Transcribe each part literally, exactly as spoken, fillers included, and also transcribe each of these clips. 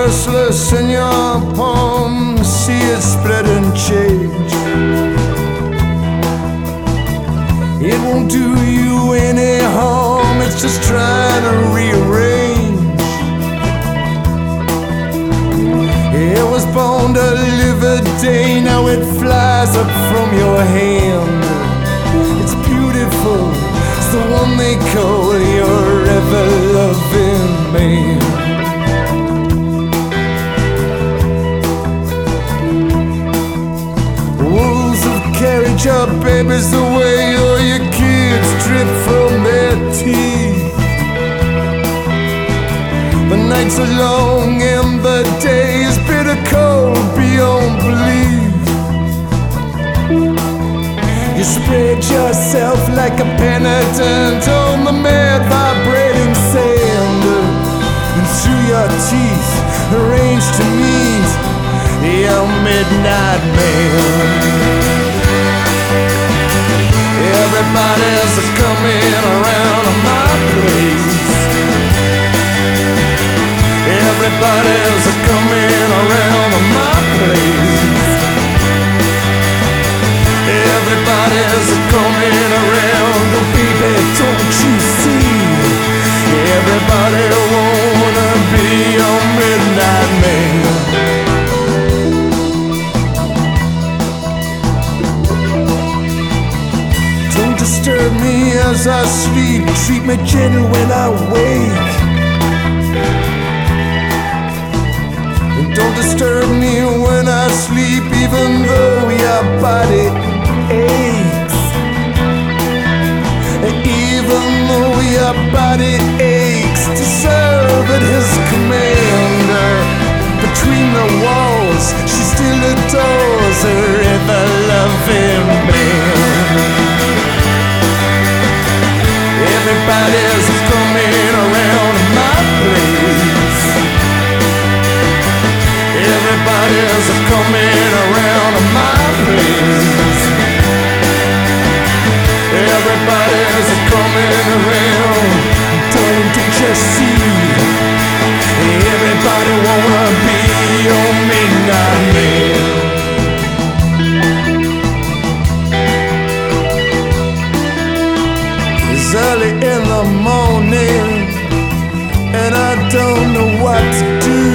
restless in your palm, see it spread and change. It won't do you any harm, it's just trying to rearrange. It was born to live a day, now it flies up from your hand. It's beautiful, it's the one they call your ever-loving man. Wolves have carried your babies away, or your kids drip from their teeth. The nights are long and the day is bitter cold beyond belief. You spread yourself like a penitent on the mad vibrating sand, and through your teeth arranged to meet your midnight man. Everybody's coming around my place. Everybody's coming around my place. Everybody's coming around, oh baby, don't you see? Everybody wanna be your midnight man. Don't disturb me as I sleep, treat me gentle when I wake. And don't disturb me when I sleep, even though your body aches. Even though your body aches to serve at his command. Between the walls, she still adores her ever-loving man. Everybody's coming around my place. Everybody's coming around my place. Everybody's coming around, don't, don't you see? Everybody wanna be your midnight man. It's early in the morning, and I don't know what to do.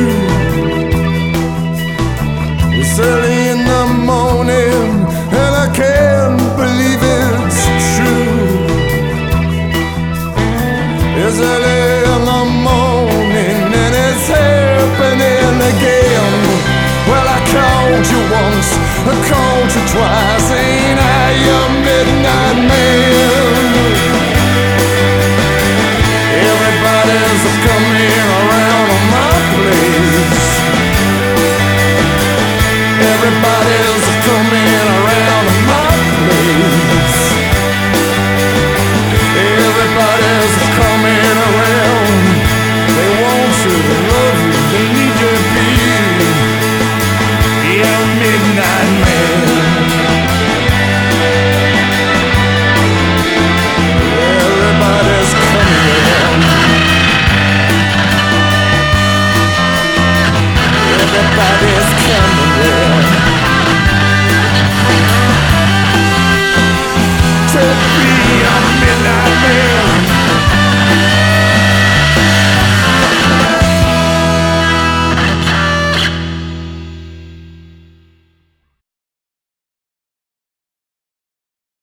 It's early in the morning, and I can't believe it's true. It's early in the morning and it's happening again. Well, I called you once, I called you twice, ain't I your midnight man? Everybody's coming around my place. Everybody's